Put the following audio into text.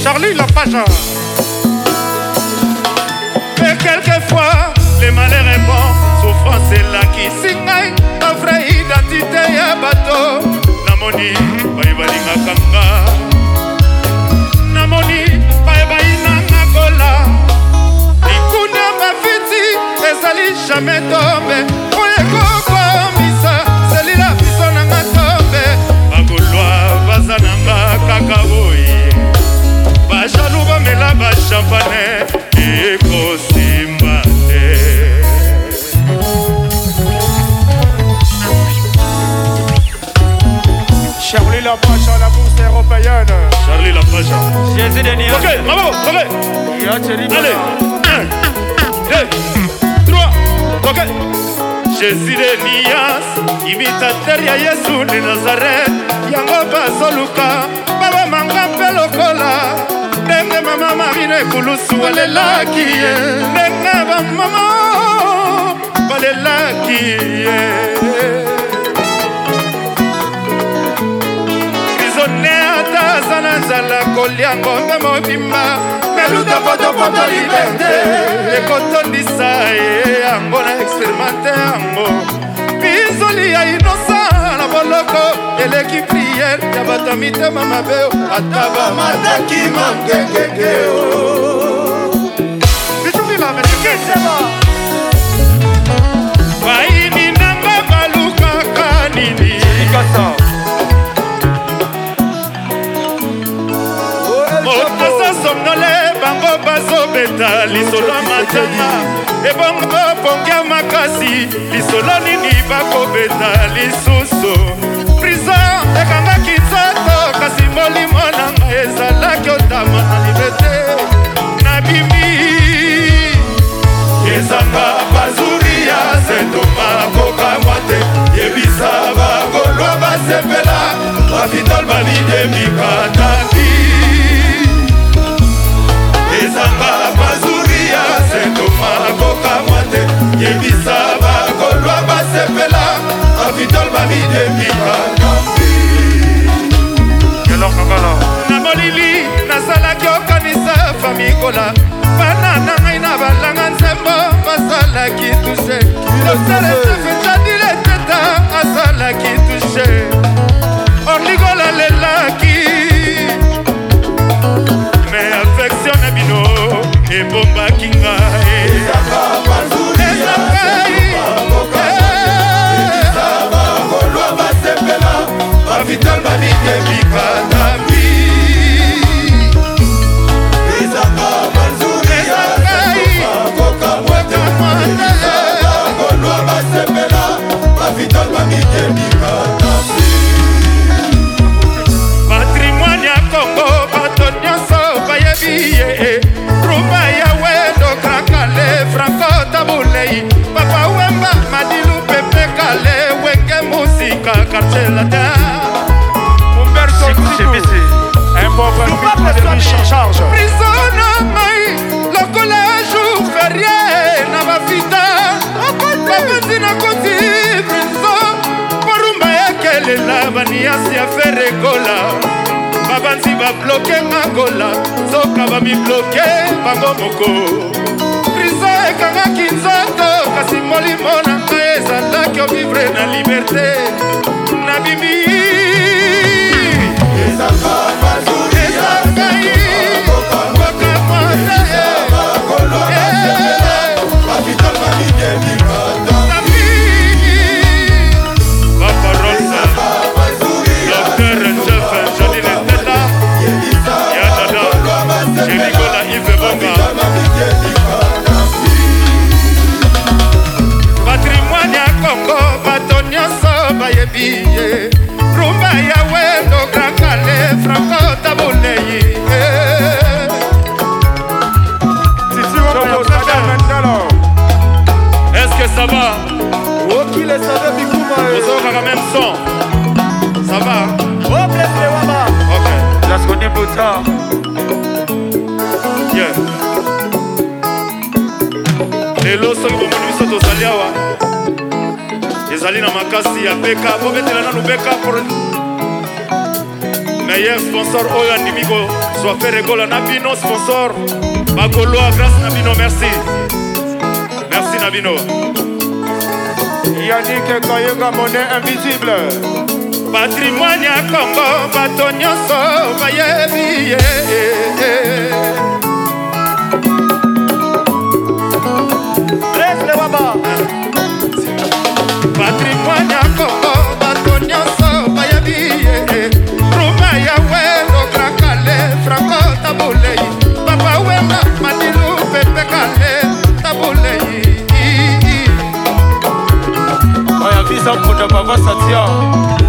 Charlie la page. Et quelquefois, le malheur est bon, souffrance est là qui signe ta vraie identité ya bateau. Namoni, baïbalinga kanga. Namoni, baïbalinga kola. Ikuna mafiti, ezali jamais tombé. Oye koko misa, seli la biso nanga tombe. Bagolwa, bazananga kakaboye. Bachalou bamela bachampane, ekosimbate. Charlie Lapage à la bourse européenne. Charlie Lapage. Jésus de Nias. Ok, bravo, ok. Allez, 1, 2, 3, ok. Jésus de Nias, imitateur ya Yesu de Nazareth. Yango bazoluka, baba manga pelokola. Ndenge mama Marine kulusu walelaki ye. Ndenge mama walelaki ye. Zala kolia ngombe mobimba meluta poto liberte ekotondisa ye yango na experimente yango bizoli ya inosa na boloko eleki priere ya bato mitema mabe ata bamataki mangengegeo bitumila metekeseba baini nanga balukaka nini ikasa somnole bango bazobeta lisolo matanga ebongo pongia makasi lisolo nini bakobeta lisusu prison ekangaki nzoto kasi molimo nanga ezalaki otama na libete nabimi ezanga bazuri ya sentoma kokamwa te yebisa bagolwa basepela bafitol balide mikataki ezanga bazuri ya sentoma kokamwa te yebisa bagolwa basepela bafitol balide mikataki na molili nasalaki okanisa famikola bana na ngai na balanga nzembo basalaki tushe doselesefetadileteta asalaki tushe orligola lelaki me affection na bino ebombaki ngai bavital balide mikatami ezaka bazuri ya bagolwa basepela bavital balide mikatami patrimoine ya Congo bato nyonso bayebi ye rumba ya wendo krakale franco tabulei papa wemba madilu pepe kale wenge musika quartier latin un pauvre victime de riche en charge. Prison na mai lokola jour férié na bafita babanzi na koti prison porumba yakelela baniasi ya ferekola babanzi babloke ngagola soka bamibloke bango moko prison ekangaki nzoto kasi molimo na ngai ezalaki ovivre na liberté nabimi ezaka bazuri ezaka patrimoine ya Congo bato nyonso bayebi ye rumba ya wendo krakale franco tabulei est-ce que ça va? Oh, qui les savait, Bikouma? Vous aurez quand même son. Ça va? Oh, blessé, Wama. Ok. La seconde bouta. Yeah. Lelo soki bomoni biso tozali awa ezali na makasi ya beka bobetela nanu beka pour meilleur sponsor oyo andimi Soit fait rigolo Nabino sponsor. Magolo grâce Nabino merci. Merci Nabino. Yannick Kayenga monnaie invisible. Patrimoine ya Congo bato nyonso bayebi Laisse le Wamba. Patrimoine ya Congo bato nyonso bayebi Rumba ya wendo krakale Franco tabulei Papa wenda madilu pepe kale tabulei Oya visa mpunda baba satia.